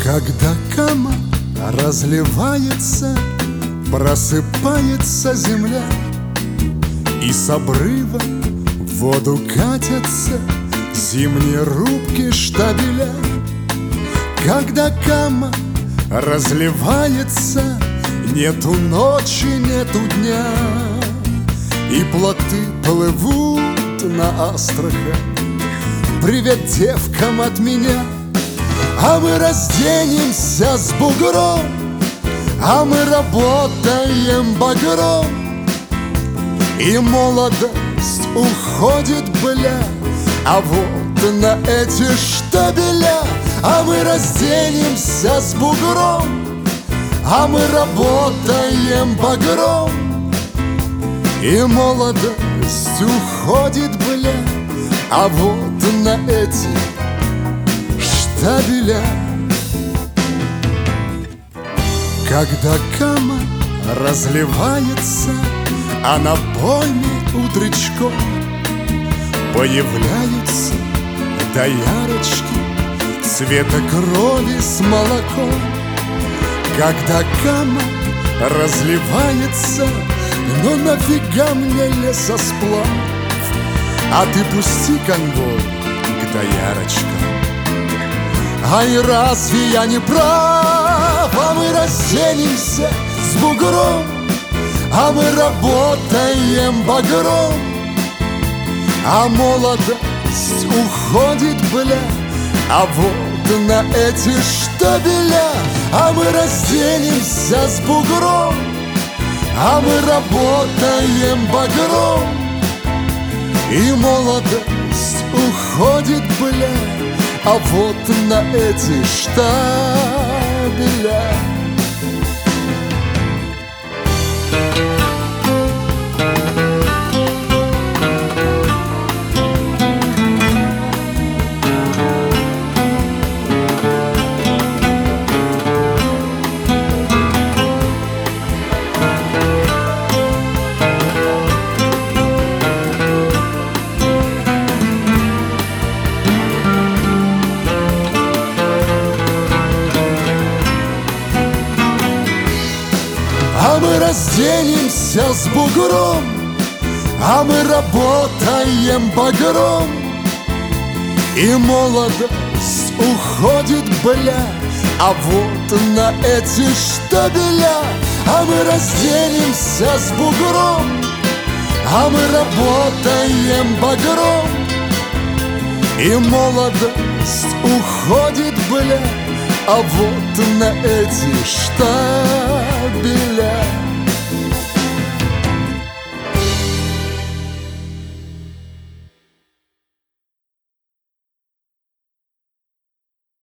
Когда кама разливается, просыпается земля, и с обрыва в воду катятся зимние рубки штабеля. Когда кама разливается, нету ночи, нету дня, и плоты плывут на Астрахань. Привет девкам от меня. А мы разденемся с бугром, а мы работаем багром, и молодость уходит, бля, а вот на эти штабеля. А мы разденемся с бугром, а мы работаем багром, и молодость уходит, бля, а вот на эти штабеля. Когда кама разливается, а на пойме утречком появляются доярочки цвета крови с молоком. Когда кама разливается, ну нафига мне лесосплав? А ты пусти конвой к доярочкам. Ай, разве я не прав? А мы разденемся с бугром, а мы работаем багром, а молодость уходит, бля, а вот на эти штабеля. А мы разденемся с бугром, а мы работаем багром, и молодость уходит, бля, а вот на эти штабеля. А мы разденемся с бугром, а мы работаем багром, и молодость уходит, бля, а вот на эти штабеля. А мы разденемся с бугром, а мы работаем багром, и молодость уходит, бля, а вот на эти штабеля.